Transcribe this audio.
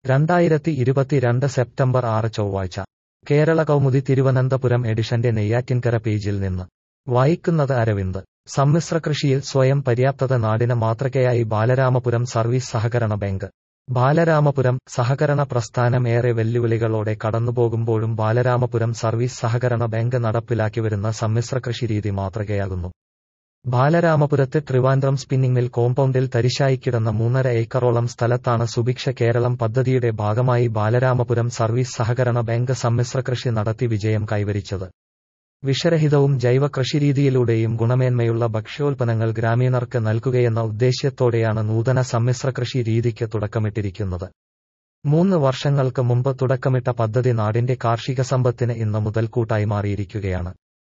2022 September 6 ചൊവ്വാഴ്ച കേരള കൗമുദി തിരുവനന്തപുരം എഡിഷന്റെ നെയ്യാറ്റിൻകര പേജിൽ നിന്ന് വായിക്കുന്നത് അരവിന്ദ്. സമ്മിശ്ര കൃഷിയിൽ സ്വയം പര്യാപ്തത നാടിന് മാതൃകയായി ബാലരാമപുരം സർവീസ് സഹകരണ ബാങ്ക്. ബാലരാമപുരം സഹകരണ പ്രസ്ഥാനം ഏറെ വെല്ലുവിളികളോടെ കടന്നുപോകുമ്പോഴും ബാലരാമപുരം സർവീസ് സഹകരണ ബാങ്ക് നടപ്പിലാക്കിവരുന്ന സമ്മിശ്ര കൃഷിരീതി മാതൃകയാകുന്നു. ബാലരാമപുരത്ത് ട്രിവാൻഡ്രം സ്പിന്നിംഗ് മിൽ കോമ്പൗണ്ടിൽ തരിശായി കിടന്ന 3.5 ഏക്കറോളം സ്ഥലത്താണ് സുഭിക്ഷ കേരളം പദ്ധതിയുടെ ഭാഗമായി ബാലരാമപുരം സർവീസ് സഹകരണ ബാങ്ക് സമ്മിശ്ര കൃഷി നടത്തി വിജയം കൈവരിച്ചത്. വിഷരഹിതവും ജൈവ കൃഷിരീതിയിലൂടെയും ഗുണമേന്മയുള്ള ഭക്ഷ്യോൽപ്പന്നങ്ങൾ ഗ്രാമീണർക്ക് നൽകുകയെന്ന ഉദ്ദേശ്യത്തോടെയാണ് നൂതന സമ്മിശ്ര കൃഷി രീതിക്ക് തുടക്കമിട്ടിരിക്കുന്നത്. 3 വർഷങ്ങൾക്ക് മുമ്പ് തുടക്കമിട്ട പദ്ധതി നാടിന്റെ കാർഷിക സമ്പത്തിന് ഇന്ന് മുതൽക്കൂട്ടായി മാറിയിരിക്കുകയാണ്.